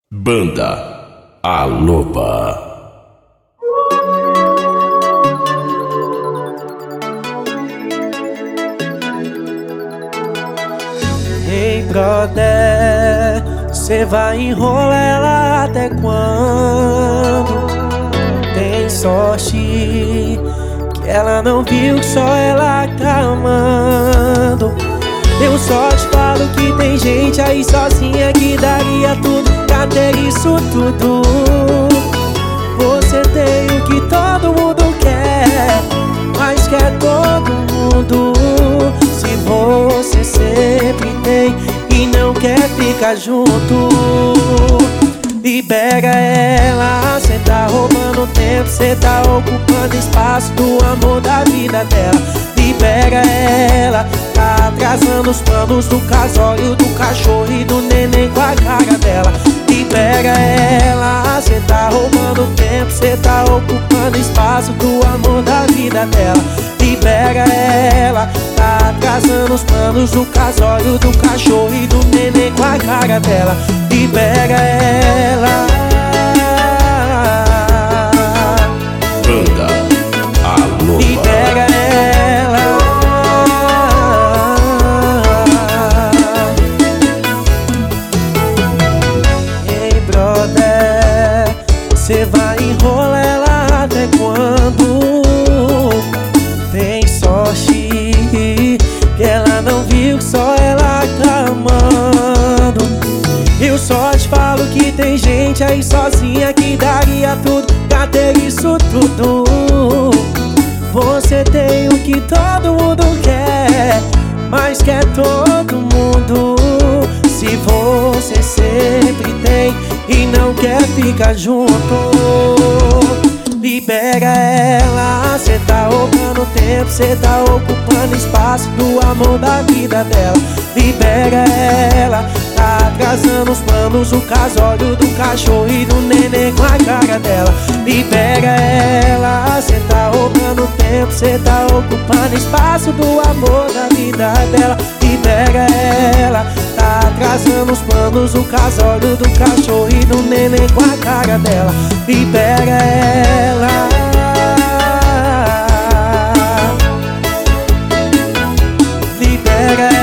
Banda A Loba. Ei, brother, cê vai enrolar ela até quando? Tem sorte que ela não viu que só ela tá amando. Eu só te falo que tem gente aí sozinha que daria tudo pra ter isso tudo. Você tem o que todo mundo quer, mas quer todo mundo. Se você sempre tem e não quer ficar junto, libera ela. Cê tá roubando tempo, cê tá ocupando espaço do amor da vida dela. Libera ela, tá atrasando os planos do casório, do cachorro e do neném com a cara dela. Libera ela, cê tá roubando tempo, cê tá ocupando espaço do amor da vida dela. Libera ela, tá atrasando os planos do casório, do cachorro e do neném com a cara dela. Libera ela. Banda A Loba. Libera ela. Ei, brother, cê vai enrolar ela até quando? Tem sorte que ela não viu que só ela tá amando. Eu só te falo que tem gente aí sozinha que daria tudo pra ter isso tudo. Você tem o que todo mundo quer, mas quer todo mundo. Se você sempre tem e não quer ficar junto, libera ela. Cê tá roubando tempo, cê tá ocupando espaço do amor da vida dela. Libera ela, tá atrasando os planos, o casório do cachorro e do neném com a cara dela. Libera ela, cê tá roubando tempo, cê tá ocupando espaço do amor da vida dela. Libera ela, tá atrasando os planos, o casório do cachorro e do neném com a cara dela. Libera ela. Libera